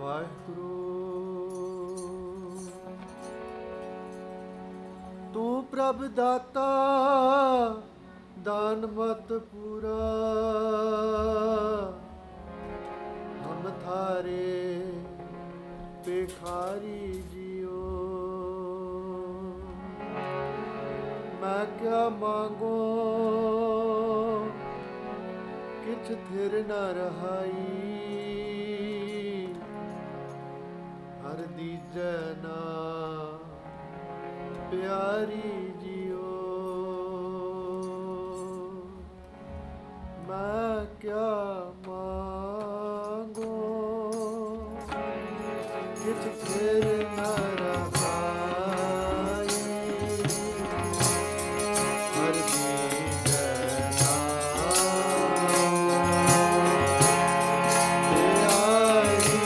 ਵਾਹਿਗੁਰੂ। ਤੂੰ ਪ੍ਰਭ ਦਾਤਾ ਦਾਨ ਮਤ ਪੂਰਾ, ਹਮ ਥਾਰੇ ਭਿਖਾਰੀ ਜੀਓ। ਮੈਂ ਕਿਆ ਮਾਂਗੋ ਕਿਛ ਥਿਰ ਨ ਰਹਾਈ, ਹਰ ਦੀਜੈ ਨਾ ਪਿਆਰੀ ਜੀਓ। ਮੈਂ ਕਿਆ ਮਾਂਗੋ ਕਿਛ ਥਿਰ ਨ ਰਹਾਈ, ਹਰ ਦੀਜੈ ਨਾ ਪਿਆਰੀ।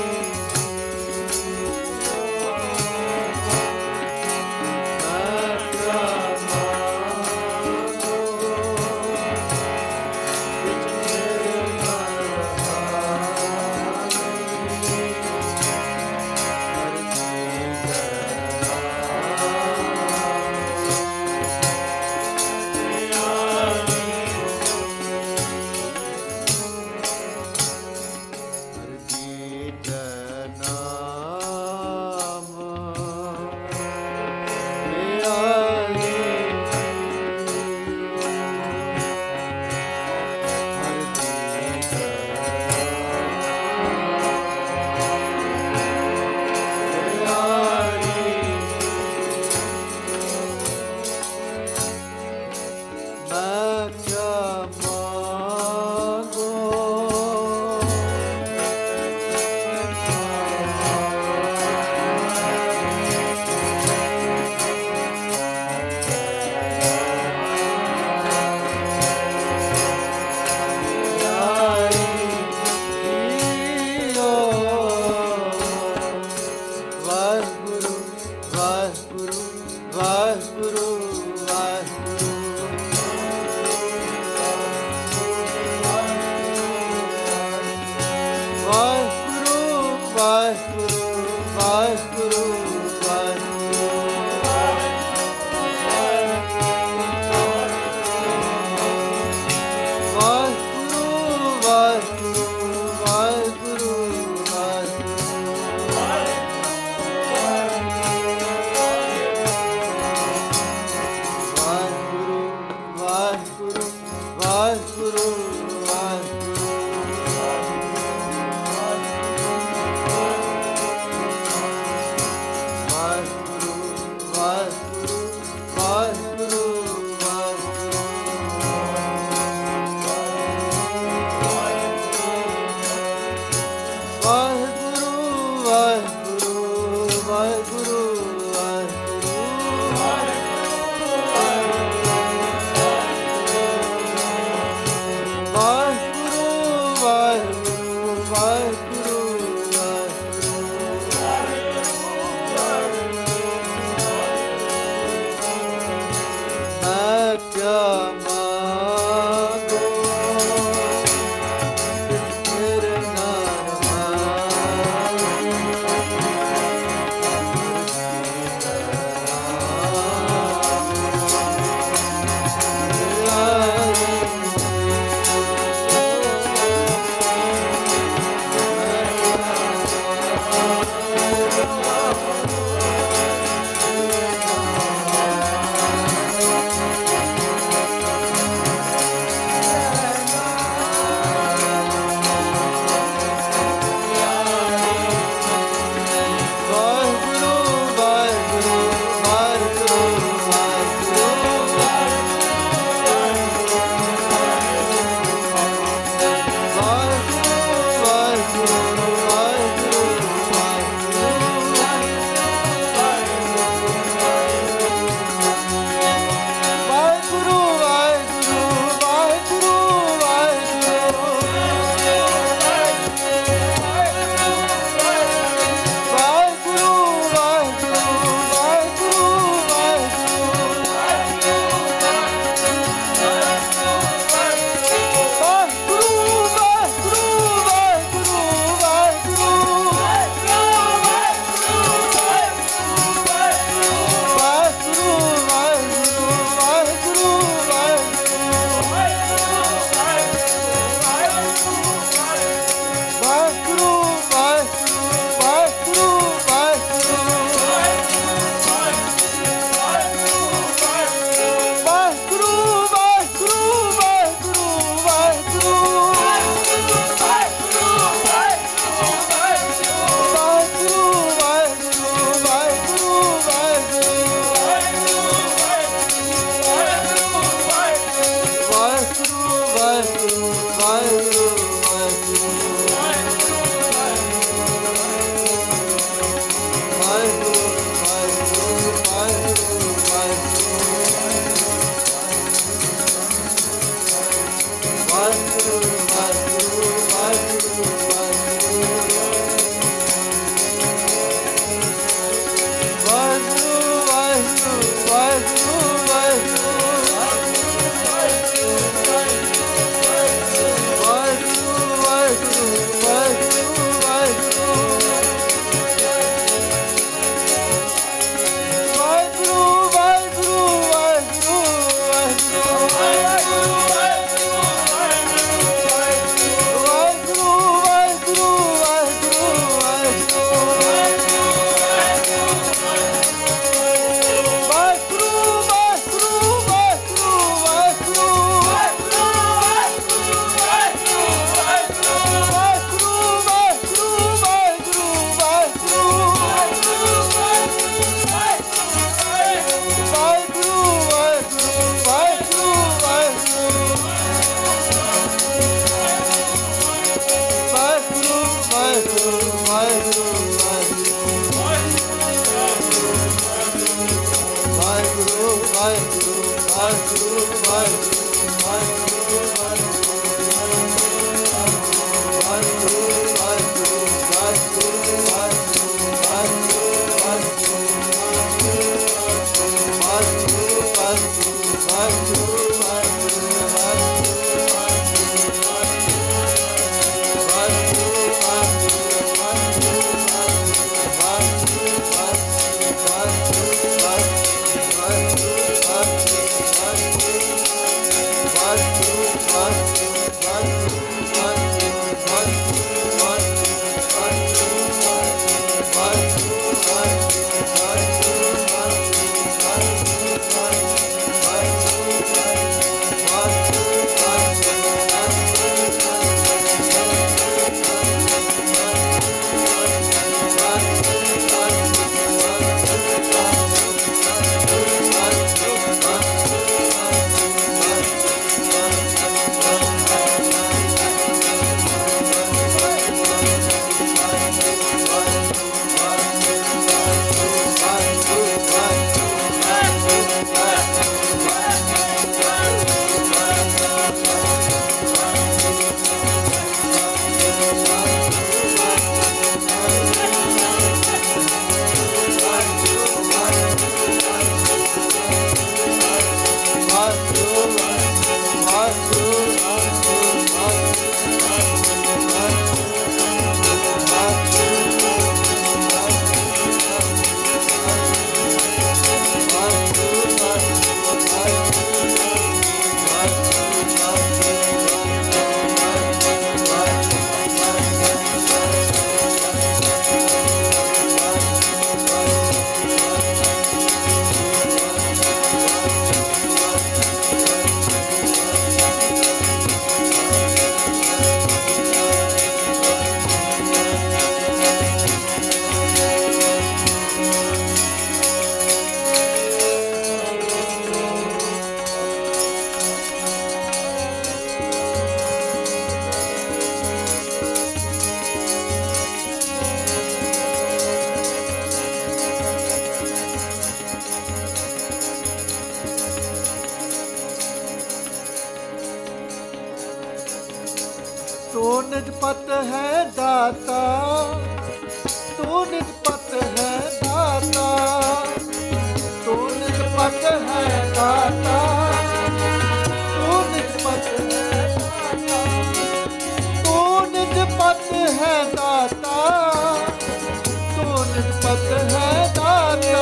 दाता, तू निष्पत है दाता, तू निष्पत है दाता, तू निष्पत है दाता, तू निष्पत है दाता, तू निष्पत है दाता।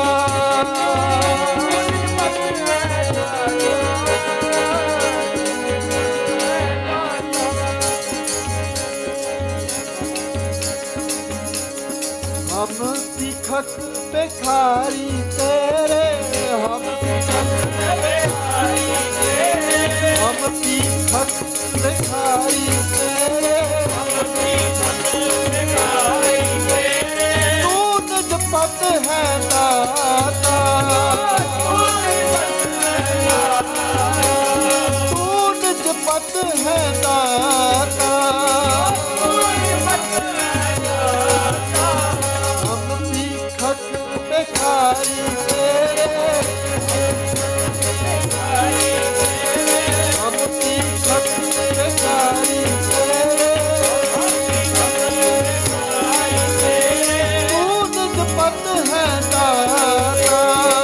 हम सिखत भिखारी तेरे, हम सिखत भिखारी तेरे, हम सिखत भिखारी तेरे, हम सिखत भिखारी तेरे। तू निजपत है दाता, तू निजपत है दाता, भिखारी तेरे, हम सिखत भिखारी तेरे, तू निजपत है दाता।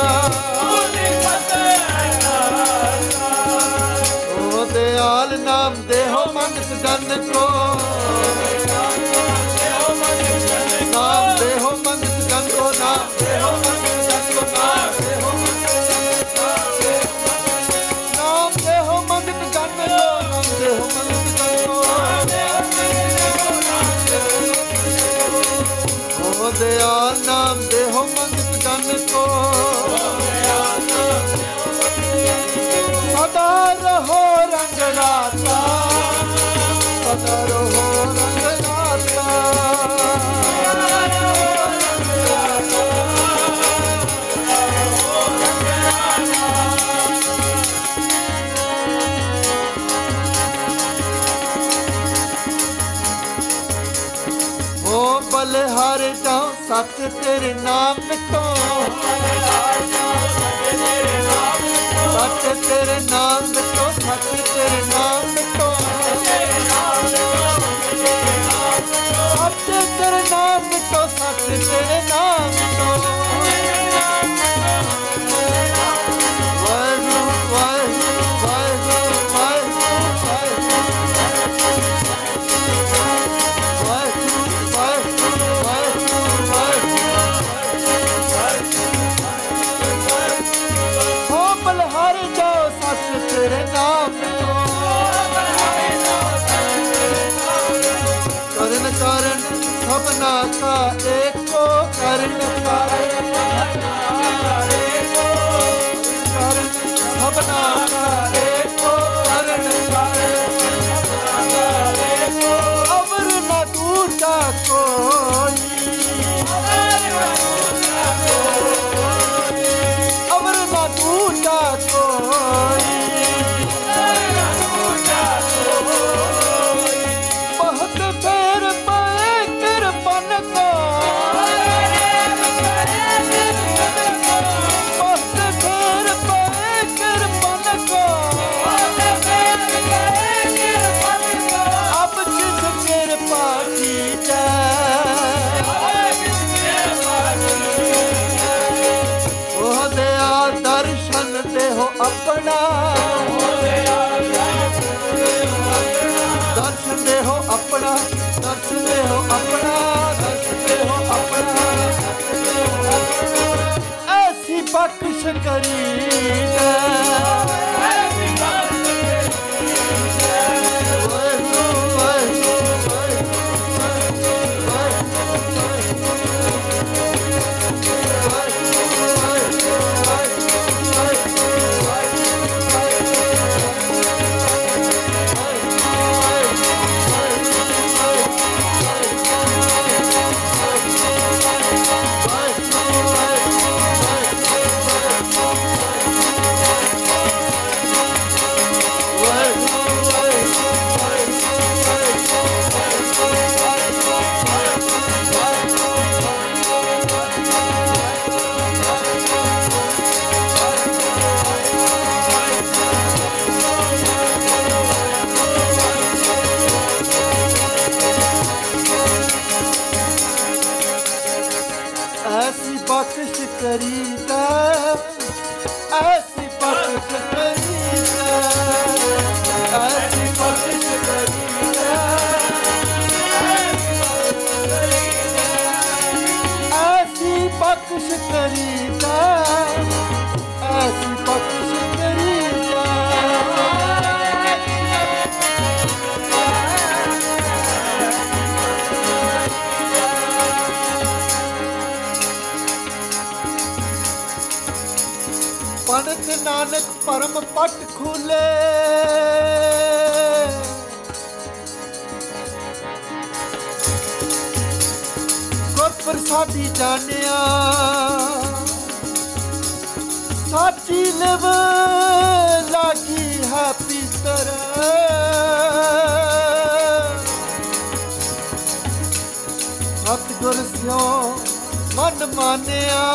ओ दयाल नाम देहो मंगत जन को, नाम देहो मंगत जन को, नाम देहो मंगत जन को, नाम देहो नाम देहो मंगत जन को, नाम देहो मंगत जन को। ओ दयाल नाम देहो मंगत जन को, सदा रहो रंग राता, सदा रहो रंग राता। बलिहार जाऊं सत तेरे नाम मिटो, सत तेरे नाम मिटो, सत तेरे नाम मिटो, सत तेरे नाम मिटो, सत तेरे नाम मिटो। वाहिगुरू वाहिगुरू वाहिगुरू वाहिगुरू तेरे नाम करण कारण सबना का एको, करण कारण सबना का एको, करण अवर न दूजा कोई, अवर न दूजा कोई। बहुत फेर पाए कृपन को, बहुत फेर पाए कृपन को, अब किस कृपा की जाए। ओ दया दर्शन देहो अपना, दर्शन देहो अपना, दर्शन देहो अपना, दर्शन देहो अपना। ऐसी बख्श करी बख्शिश करीदा, ऐसी बख्शिश करीदा, ऐसी बख्शिश करीदा, ऐसी बख्शिश करीदा, ऐसी बख्शिश करीदा। पंडित नानक परम पट खुले, गुर प्रसादी जानिया, साची लिव लागी है पीतर, सतगुर स्यों मन मानिया,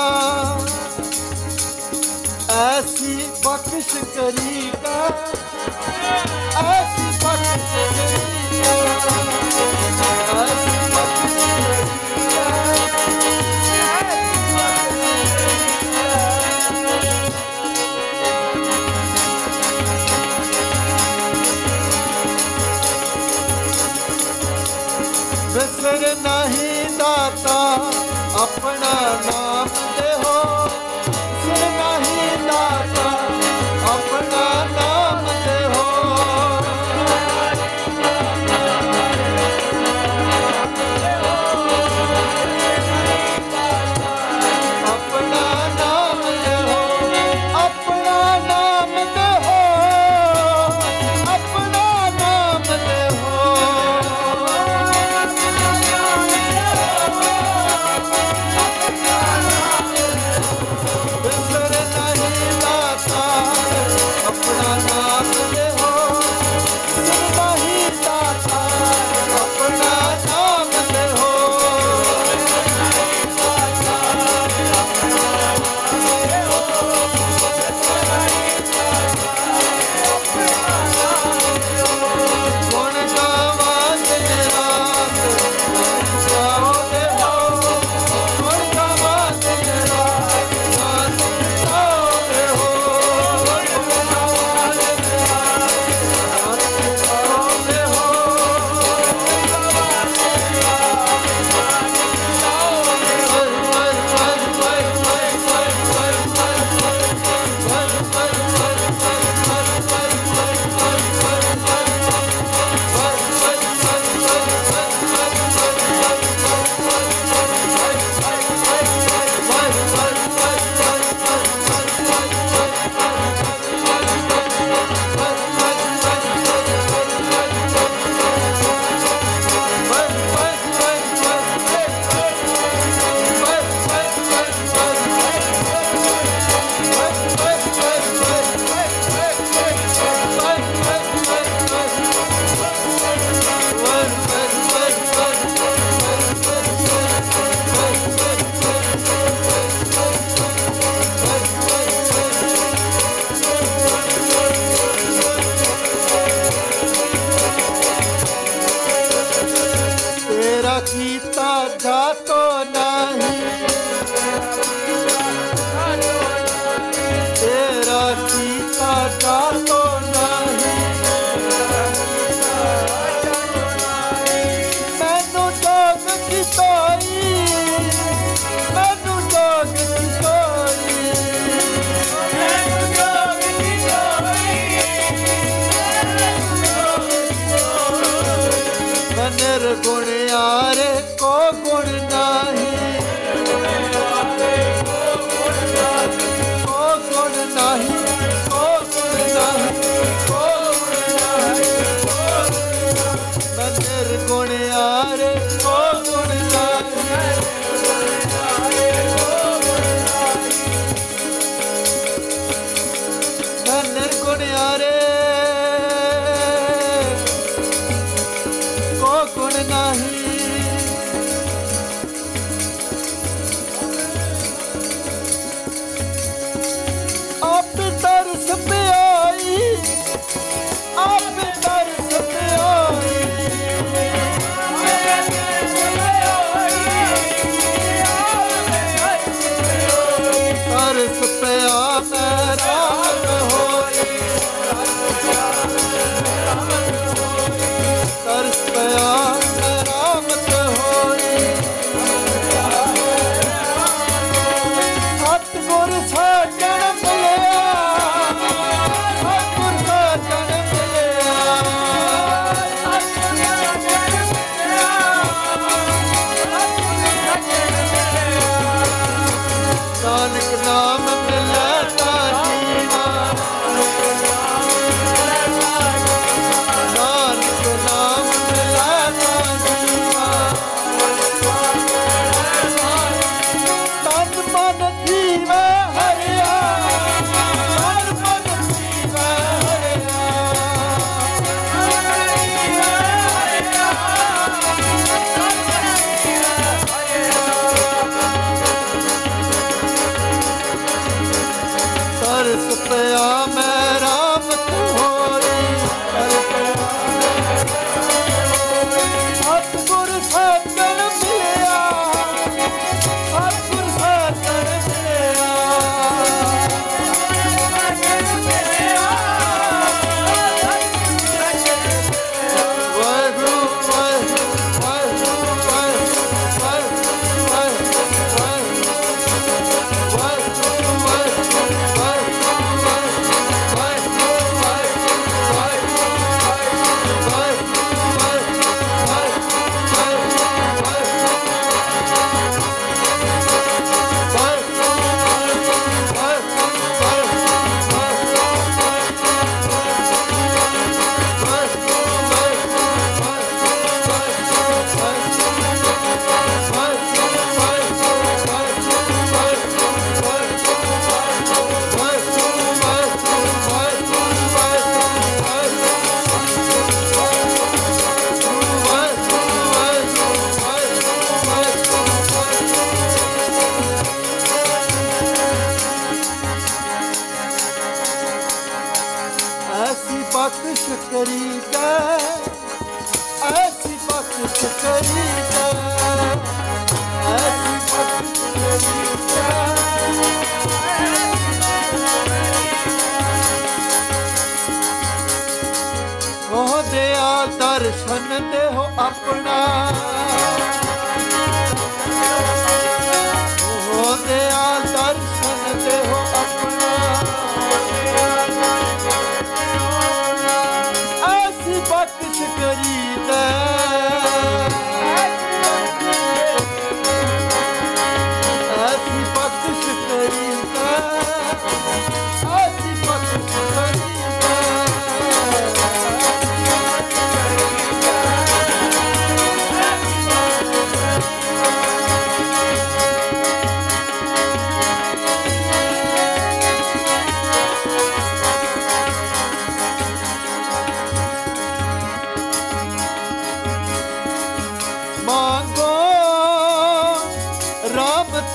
ऐसी बख्शिश करीदा, ऐसी बख्शिश करीदा, ऐसी बख्शिश करीदा। विसर नहीं दाता अपना नाम दे हो, नहीं दाता अपना नाम दे हो, अपना नाम दे हो, अपना नाम दे हो, अपना नाम दे हो। अपना नाम दे हो, नहीं दाता अपना नाम दे हो, गुण गावा दिन रात गाओ दे हो, गुण गावा दिन रात गाओ दे हो, कीता जातो नहीं, तेरा कीता जातो नहीं, मैनू जोग की तोई, मैनू जोग की तोई, मैनू जोग की तोई, निर्गुण यारे को गुण नहीं,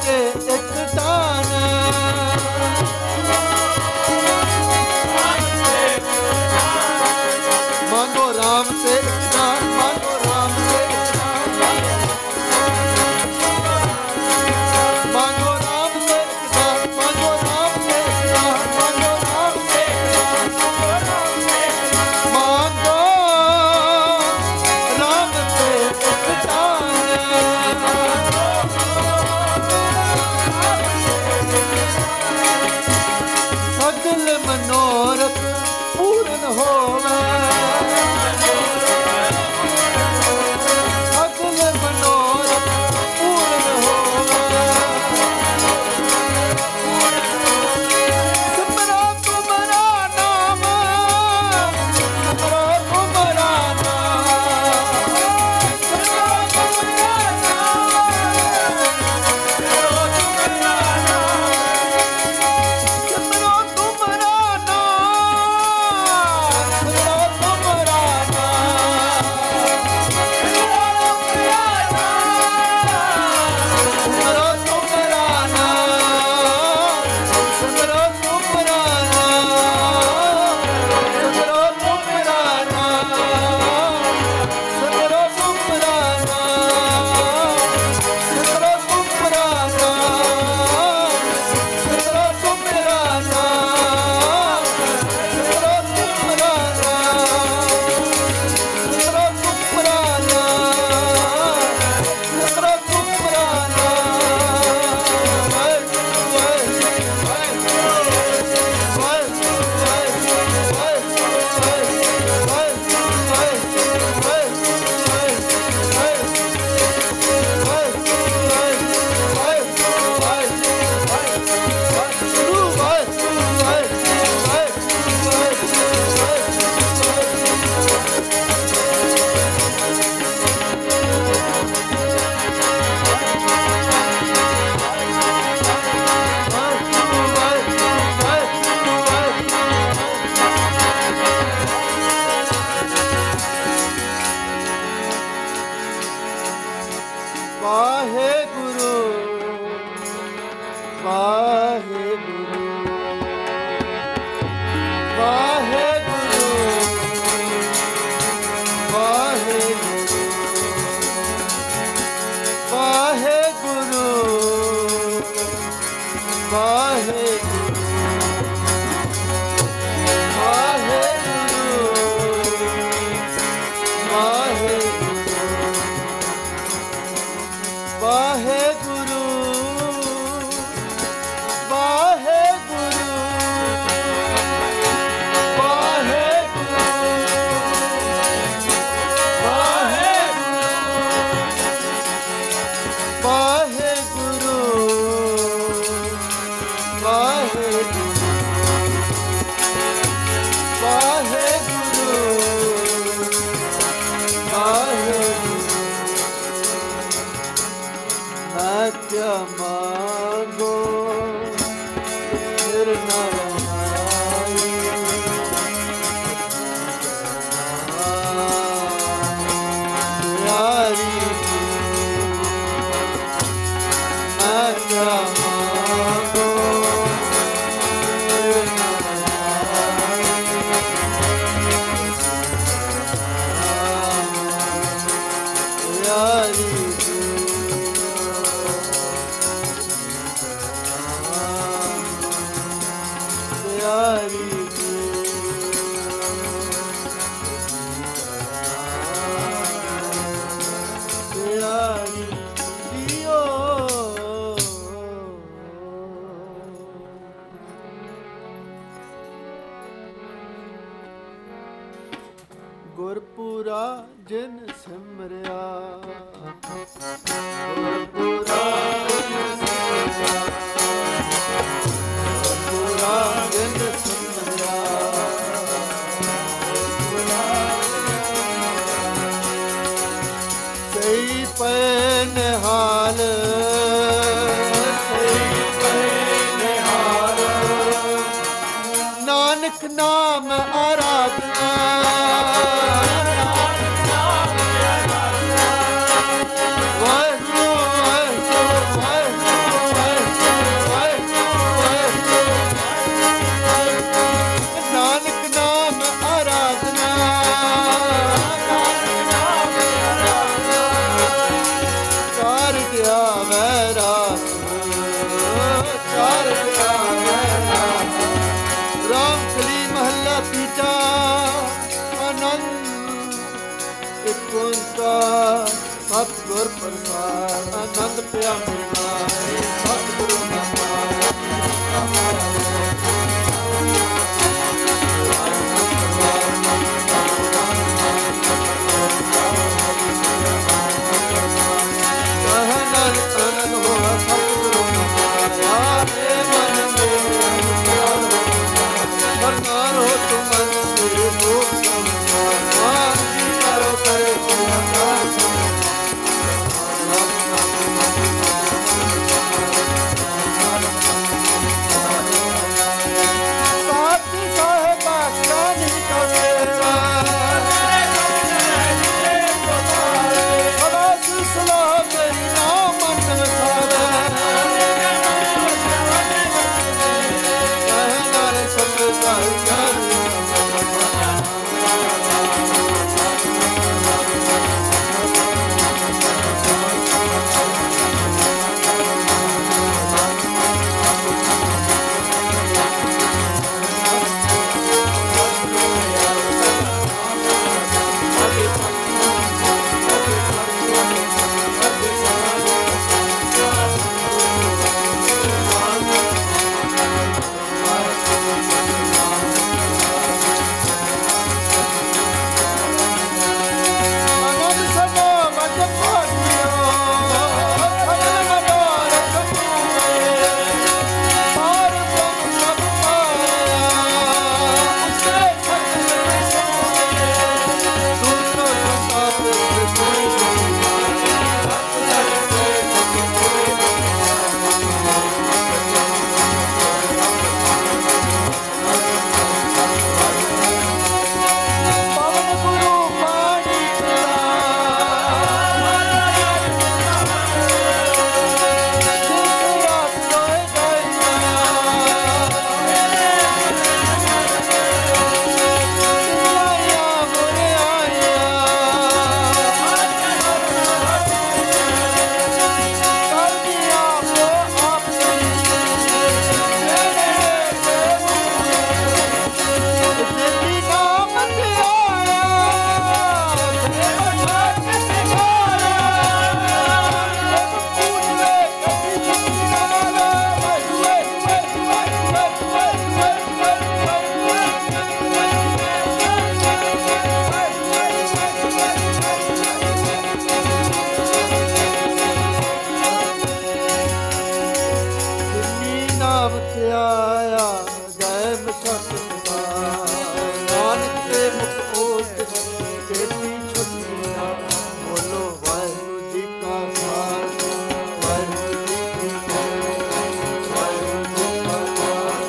ਤੇ ਇੱਕ ਤਾਨ ਮੰਗੋ ਰਾਮ ਤੇ ਇੱਕ ਤਾਨ ਮੰਗੋ ਰਾਮ ਤੇ ਇੱਕ ਤਾਨ ਮੰਗੋ ਰਾਮ ਤੇ ਇੱਕ ਤਾਨ ਮੰਗੋ ਰਾਮ ਤੇ ਇੱਕ ਤਾਨ ਮੰਗੋ ਰਾਮ ਤੇ ਇੱਕ ਤਾਨ ਮੰਗੋ ਰਾਮ ਤੇ ਇੱਕ ਤਾਨ ਸਗਲ ਮਨੋਰਥ ਪੂਰਨ ਹੋਵੇ ਸਗਲ ਮਨੋਰਥ ਪੂਰਨ ਹੋਵੇ ਸਿਮਰੋ ਤੁਮਰਾ ਨਾਮ ਸਿਮਰੋ ਤੁਮਰਾ ਨਾਮ ਸਿਮਰੋ ਤੁਮਰਾ ਨਾਮ ਸਿਮਰੋ ਤੁਮਰਾ ਨਾਮ ਸਿਮਰੋ ਤੁਮਰਾ ਨਾਮ ਸਿਮਰੋ ਤੁਮਰਾ ਗੁਰਪੁਰਾ ਜਿਨ ਸਿਮਰਿਆ ਗੁਰਪੁਰਾ ਜਿਨ ਸਿਮਰਿਆ ਗੁਰਪੁਰਾ ਜਿਨ ਸਿਮਰਿਆ ਸਹੀ ਪੈ ਨਿਹਾਲ ਸਹੀ ਪੈ ਨਿਹਾਲ ਨਾਨਕ ਨਾਮ ਆਰਾਧਨਾ ਵਾਹਿਗੁਰੂ ਵਾਹਿਗੁਰੂ ਵਾਹਿਗੁਰੂ ਪ੍ਰਸਾਦ ਆਨੰਦ ਪਿਆ ਮਿਲਾਏ ਸਤਿਗੁਰੂ ਨਾ ਪਾਇਆ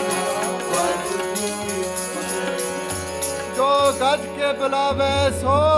ਗੱਜ ਕੇ ਬੁਲਾਵੇ ਸੋ